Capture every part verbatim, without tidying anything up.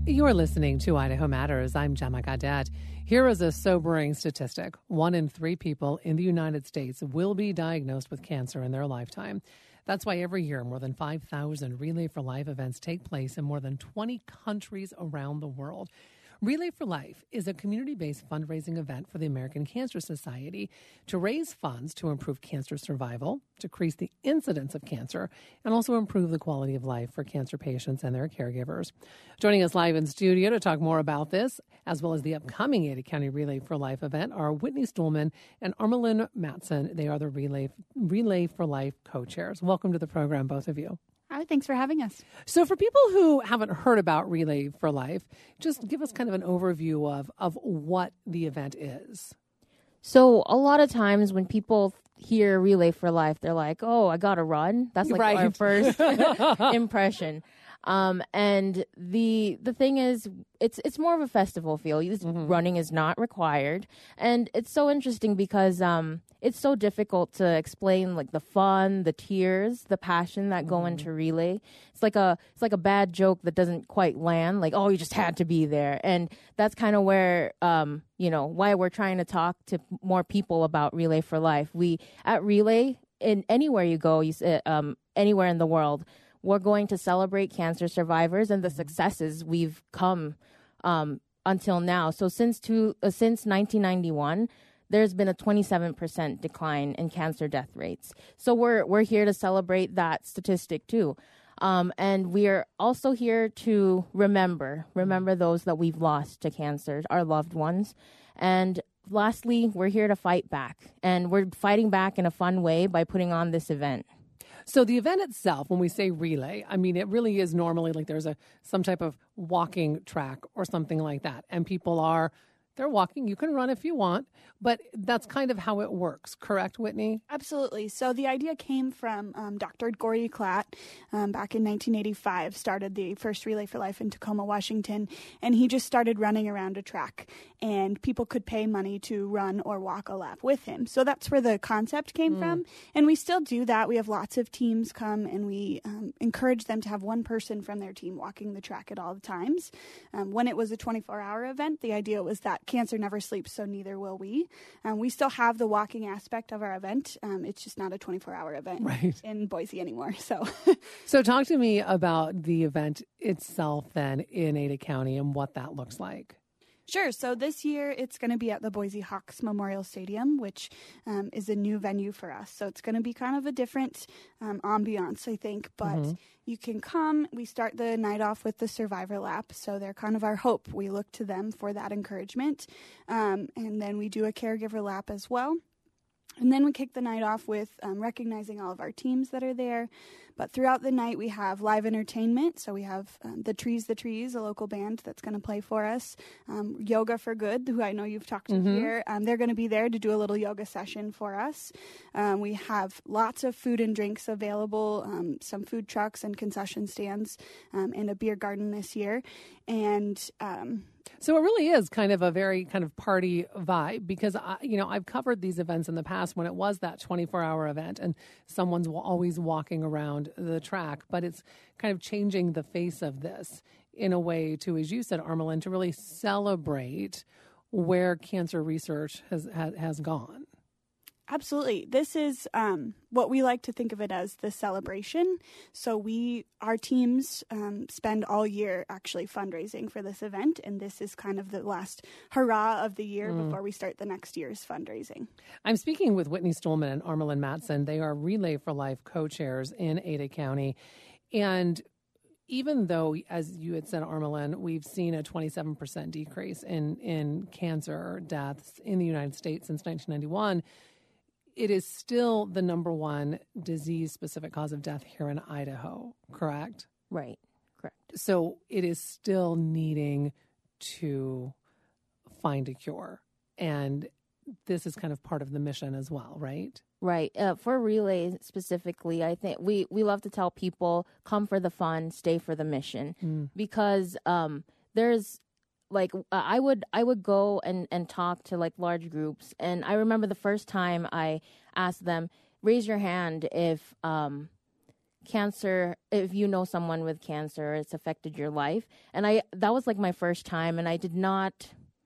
You're listening to Idaho Matters. I'm Gemma Gadet. Here is a sobering statistic. One in three people in the United States will be diagnosed with cancer in their lifetime. That's why every year more than five thousand Relay for Life events take place in more than twenty countries around the world. Relay for Life is a community-based fundraising event for the American Cancer Society to raise funds to improve cancer survival, decrease the incidence of cancer, and also improve the quality of life for cancer patients and their caregivers. Joining us live in studio to talk more about this, as well as the upcoming Ada County Relay for Life event, are Whitney Stuhlman and Armelin Matson. They are the Relay, Relay for Life co-chairs. Welcome to the program, both of you. Hi, thanks for having us. So for people who haven't heard about Relay for Life, just give us kind of an overview of, of what the event is. So a lot of times when people hear Relay for Life, they're like, oh, I got to run. That's like right. our first impression. Um, and the the thing is, it's it's more of a festival feel. Mm-hmm. Running is not required. And it's so interesting because um, it's so difficult to explain like the fun, the tears, the passion that go mm-hmm. into Relay. It's like a it's like a bad joke that doesn't quite land. Like, oh, you just had to be there. And that's kind of where, um, you know, why we're trying to talk to more people about Relay for Life. We, at Relay, in anywhere you go, you um, anywhere in the world, we're going to celebrate cancer survivors and the successes we've come um, until now. So since two, uh, since nineteen ninety-one, there's been a twenty-seven percent decline in cancer death rates. So we're we're here to celebrate that statistic too. Um, and we are also here to remember, remember those that we've lost to cancer, our loved ones. And lastly, we're here to fight back. And we're fighting back in a fun way by putting on this event. So the event itself, when we say relay, I mean, it really is normally like there's a some type of walking track or something like that. And people are, they're walking. You can run if you want, but that's kind of how it works. Correct, Whitney? Absolutely. So the idea came from um, Doctor Gordy Klatt um, back in nineteen eighty-five, started the first Relay for Life in Tacoma, Washington, and he just started running around a track, and people could pay money to run or walk a lap with him. So that's where the concept came mm. from, and we still do that. We have lots of teams come, and we um, encourage them to have one person from their team walking the track at all times. Um, when it was a twenty-four hour event, the idea was that cancer never sleeps, so neither will we. Um, we still have the walking aspect of our event. Um, it's just not a twenty-four hour event right. in Boise anymore. So, so talk to me about the event itself then in Ada County and what that looks like. Sure. So this year it's going to be at the Boise Hawks Memorial Stadium, which um, is a new venue for us. So it's going to be kind of a different um, ambiance, I think. But mm-hmm. you can come. We start the night off with the Survivor Lap. So they're kind of our hope. We look to them for that encouragement. Um, and then we do a caregiver lap as well. And then we kick the night off with um, recognizing all of our teams that are there. But throughout the night, we have live entertainment. So we have um, the Trees, the Trees, a local band that's going to play for us. Um, Yoga for Good, who I know you've talked to mm-hmm. here. Um, they're going to be there to do a little yoga session for us. Um, we have lots of food and drinks available, um, some food trucks and concession stands, um, and a beer garden this year. And um, so it really is kind of a very kind of party vibe because, I, you know, I've covered these events in the past when it was that twenty-four hour event and someone's always walking around the track, but it's kind of changing the face of this in a way to, as you said, Armelin, to really celebrate where cancer research has has, has gone. Absolutely. This is um, what we like to think of it as the celebration. So we, our teams um, spend all year actually fundraising for this event, and this is kind of the last hurrah of the year mm. before we start the next year's fundraising. I'm speaking with Whitney Stuhlman and Armelin Matson. They are Relay for Life co-chairs in Ada County. And even though, as you had said, Armelin, we've seen a twenty-seven percent decrease in, in cancer deaths in the United States since nineteen ninety-one, it is still the number one disease-specific cause of death here in Idaho, correct? Right, correct. So it is still needing to find a cure. And this is kind of part of the mission as well, right? Right. Uh, for Relay specifically, I think we, we love to tell people, come for the fun, stay for the mission. Mm. Because um, there's... Like uh, I would, I would go and, and talk to like large groups, and I remember the first time I asked them, raise your hand if um, cancer, if you know someone with cancer, it's affected your life. And I that was like my first time, and I did not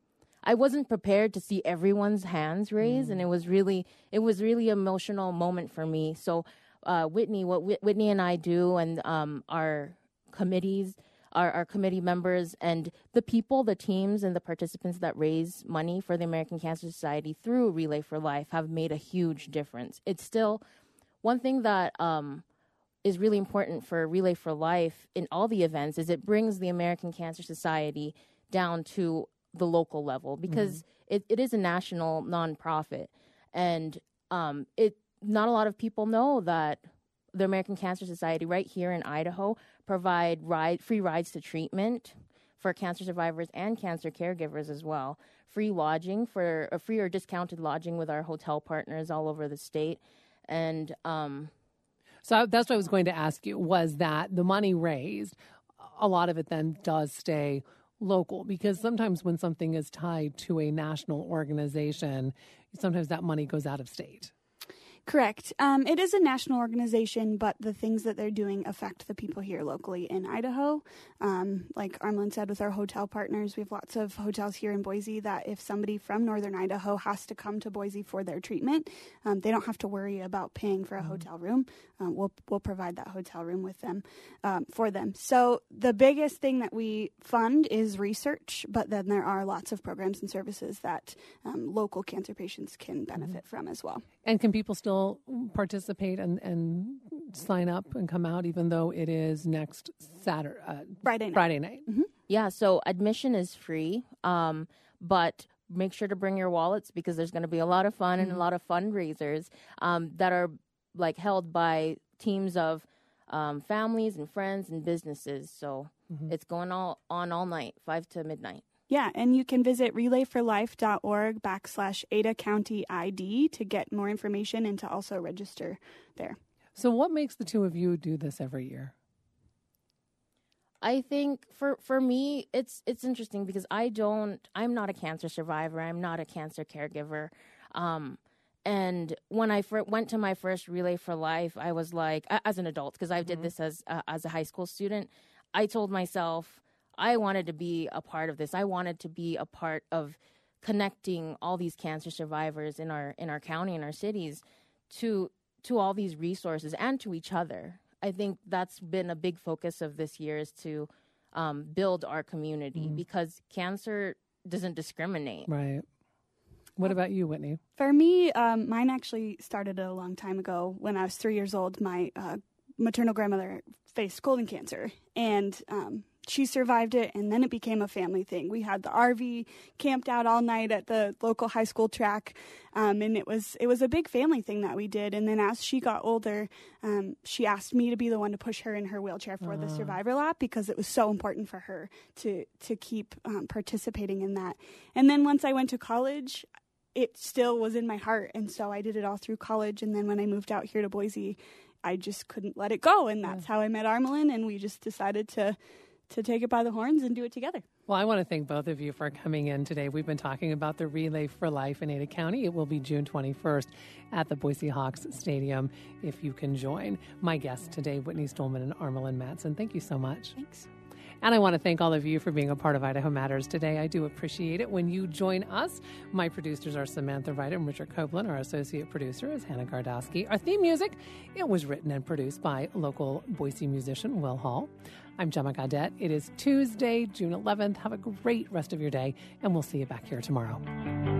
I wasn't prepared to see everyone's hands raised, mm. and it was really it was really emotional moment for me. So uh, Whitney, what Whit- Whitney and I do, and um, our committees, our, our committee members, and the people, the teams, and the participants that raise money for the American Cancer Society through Relay for Life have made a huge difference. It's still one thing that um, is really important for Relay for Life in all the events is it brings the American Cancer Society down to the local level, because mm-hmm. it, it is a national nonprofit, and um, it not a lot of people know that the American Cancer Society right here in Idaho provide ride free rides to treatment for cancer survivors and cancer caregivers as well. Free lodging for a free or discounted lodging with our hotel partners all over the state, and um, so that's what I was going to ask you, was that the money raised, a lot of it then does stay local, because sometimes when something is tied to a national organization, sometimes that money goes out of state. Correct. Um, it is a national organization, but the things that they're doing affect the people here locally in Idaho. Um, like Armelin said, with our hotel partners, we have lots of hotels here in Boise that if somebody from northern Idaho has to come to Boise for their treatment, um, they don't have to worry about paying for a mm-hmm. hotel room. Um, we'll we'll provide that hotel room with them um, for them. So the biggest thing that we fund is research, but then there are lots of programs and services that um, local cancer patients can benefit mm-hmm. from as well. And can people still participate and, and sign up and come out, even though it is next Saturday, uh, Friday night? Friday night. Mm-hmm. Yeah, so admission is free, um, but make sure to bring your wallets, because there's going to be a lot of fun mm-hmm. and a lot of fundraisers um, that are like held by teams of um, families and friends and businesses. So mm-hmm. it's going all on all night, five to midnight. Yeah, and you can visit relayforlife.org backslash Ada County I D to get more information and to also register there. So what makes the two of you do this every year? I think for, for me, it's it's interesting because I don't, I'm not a cancer survivor. I'm not a cancer caregiver. Um, and when I fir- went to my first Relay for Life, I was like, as an adult, because I did mm-hmm. this as uh, as a high school student, I told myself, I wanted to be a part of this. I wanted to be a part of connecting all these cancer survivors in our in our county, in our cities, to to all these resources and to each other. I think that's been a big focus of this year, is to um, build our community mm. because cancer doesn't discriminate. Right. What about you, Whitney? For me, um, mine actually started a long time ago. When I was three years old, my uh, maternal grandmother faced colon cancer, and um, she survived it, and then it became a family thing. We had the R V, camped out all night at the local high school track, um, and it was it was a big family thing that we did. And then as she got older, um, she asked me to be the one to push her in her wheelchair for uh. the Survivor Lap, because it was so important for her to to keep um, participating in that. And then once I went to college, it still was in my heart, and so I did it all through college. And then when I moved out here to Boise, I just couldn't let it go, and that's yeah. how I met Armelin, and we just decided to to take it by the horns and do it together. Well, I want to thank both of you for coming in today. We've been talking about the Relay for Life in Ada County. It will be June twenty-first at the Boise Hawks Stadium, if you can join. My guests today, Whitney Stolman and Armelin Matson. Thank you so much. Thanks. And I want to thank all of you for being a part of Idaho Matters today. I do appreciate it when you join us. My producers are Samantha Wright and Richard Copeland. Our associate producer is Hannah Gardowski. Our theme music, it was written and produced by local Boise musician Will Hall. I'm Gemma Gaudette. It is Tuesday, June eleventh. Have a great rest of your day, and we'll see you back here tomorrow.